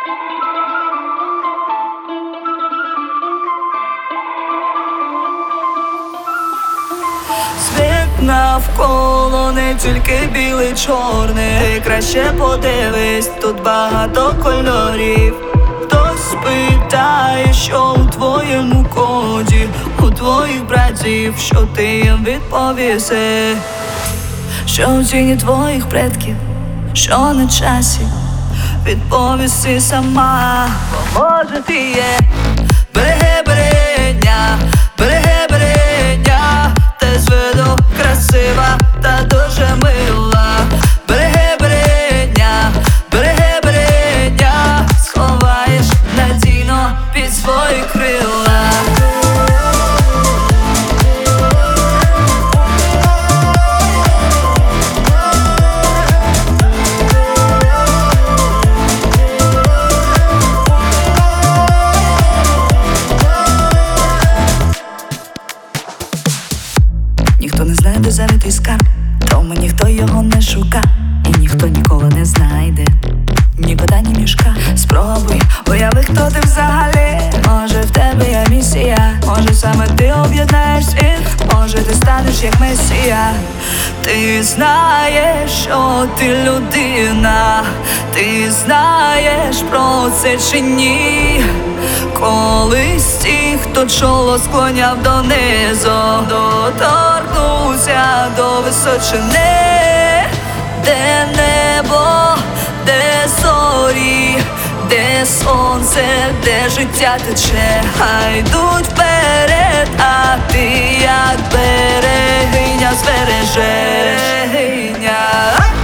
Світ навколо не тільки білий, чорний. Краще подивись, тут багато кольорів. Хтось питає, що у твоєму коді, у твоїх братів, що ти їм відповіси, що в тіні твоїх предків, що на часі, відповісти сама, бо може ти є. Береги, береня, береги, береня, ти з виду красива та дуже мила. Береги, береня, береги, береня, сховаєш надійно під свої крила. Ніхто не знає, де заритий скарб, тому ніхто його не шука, і ніхто ніколи не знайде ні кота, ні мішка. Спробуй, уяви, хто ти взагалі. Може в тебе є місія, може саме ти об'єднаєш світ, може ти станеш як месія. Ти знаєш, що ти людина, ти знаєш про це чи ні? Колись ті, хто чоло склоняв донизу, доторкнувся до височини, де небо, де зорі, де сонце, де життя тече, хай йдуть вперед, а ти як берегиня збережеш.